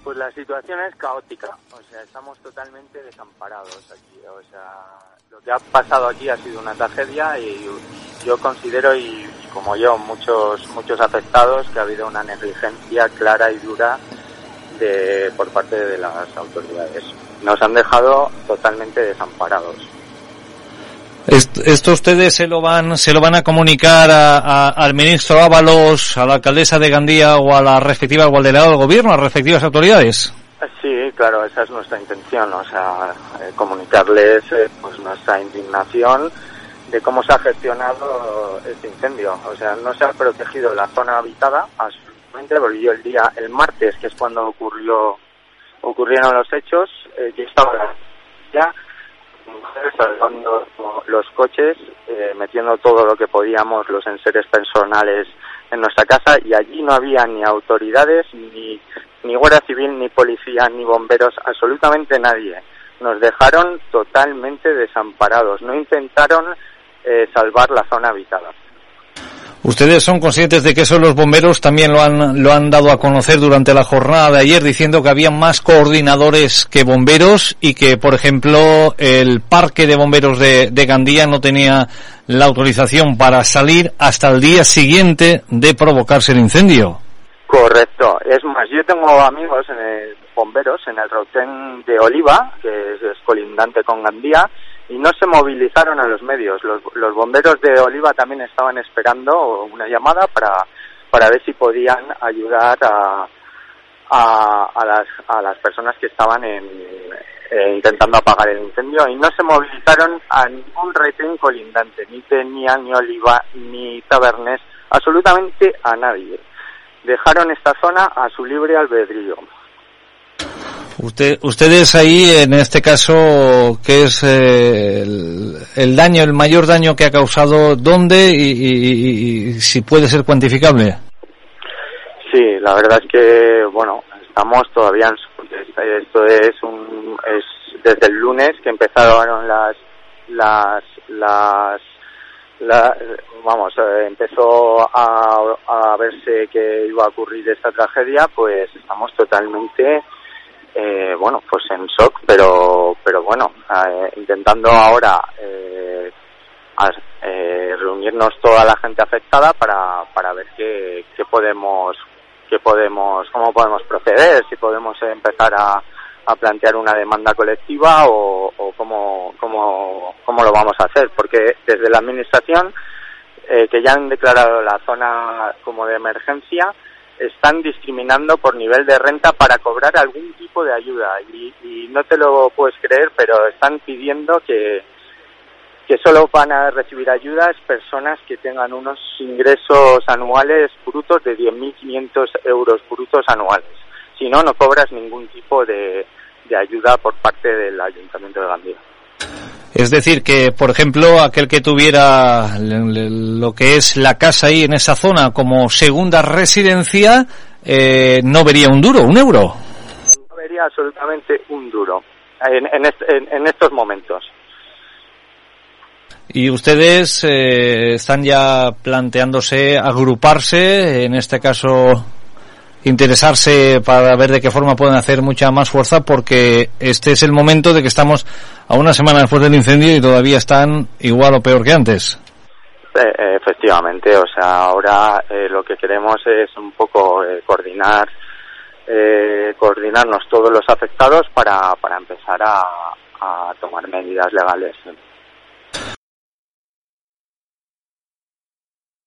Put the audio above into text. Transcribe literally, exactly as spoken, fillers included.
Pues la situación es caótica, o sea, estamos totalmente desamparados aquí, o sea, lo que ha pasado aquí ha sido una tragedia y yo considero, y, y como yo, muchos muchos afectados, que ha habido una negligencia clara y dura de por parte de las autoridades. Nos han dejado totalmente desamparados. Esto ustedes se lo van se lo van a comunicar a, a, al ministro Ábalos, a la alcaldesa de Gandía o a la respectiva o al delegado del gobierno, a las respectivas autoridades. Sí, claro, esa es nuestra intención, o sea, eh, comunicarles eh, pues nuestra indignación de cómo se ha gestionado este incendio. O sea, no se ha protegido la zona habitada absolutamente, porque yo el día, el martes, que es cuando ocurrió ocurrieron los hechos, eh, yo estaba ya mujeres salvando los coches, eh, metiendo todo lo que podíamos, los enseres personales en nuestra casa, y allí no había ni autoridades, ni, ni guardia civil, ni policía, ni bomberos, absolutamente nadie. Nos dejaron totalmente desamparados, no intentaron eh, salvar la zona habitada. Ustedes son conscientes de que eso los bomberos también lo han lo han dado a conocer durante la jornada de ayer, diciendo que había más coordinadores que bomberos y que, por ejemplo, el parque de bomberos de, de Gandía no tenía la autorización para salir hasta el día siguiente de provocarse el incendio. Correcto. Es más, yo tengo amigos en el, bomberos en el Rautén de Oliva, que es, es colindante con Gandía, y no se movilizaron a los medios. Los, los bomberos de Oliva también estaban esperando una llamada para para ver si podían ayudar a a, a las a las personas que estaban en, eh, intentando apagar el incendio, y no se movilizaron a ningún retén colindante, ni Peña, ni Oliva, ni Tabernés, absolutamente a nadie. Dejaron esta zona a su libre albedrío. Usted, ustedes ahí, en este caso, ¿qué es eh, el, el daño, el mayor daño que ha causado? ¿Dónde? Y, y, y, y si puede ser cuantificable. Sí, la verdad es que, bueno, estamos todavía en... Esto es un... es desde el lunes que empezaron las... las... las... La, vamos, eh, empezó a, a verse que iba a ocurrir esta tragedia, pues estamos totalmente... Eh, bueno, pues en shock, pero pero bueno, eh, intentando ahora eh, a, eh, reunirnos toda la gente afectada para para ver qué, qué podemos qué podemos cómo podemos proceder, si podemos empezar a, a plantear una demanda colectiva o, o cómo cómo cómo lo vamos a hacer, porque desde la administración eh, que ya han declarado la zona como de emergencia, están discriminando por nivel de renta para cobrar algún tipo de ayuda, y, y no te lo puedes creer, pero están pidiendo que que solo van a recibir ayudas personas que tengan unos ingresos anuales brutos de diez mil quinientos euros brutos anuales. Si no, no cobras ningún tipo de, de ayuda por parte del Ayuntamiento de Gandía. Es decir, que, por ejemplo, aquel que tuviera lo que es la casa ahí en esa zona como segunda residencia, eh, no vería un duro, un euro. No vería absolutamente un duro en, en, est, en, en estos momentos. Y ustedes eh, están ya planteándose agruparse, en este caso interesarse para ver de qué forma pueden hacer mucha más fuerza, porque este es el momento de que estamos a una semana después del incendio y todavía están igual o peor que antes. Eh, efectivamente, o sea, ahora eh, lo que queremos es un poco eh, coordinar eh, coordinarnos todos los afectados para para empezar a, a tomar medidas legales.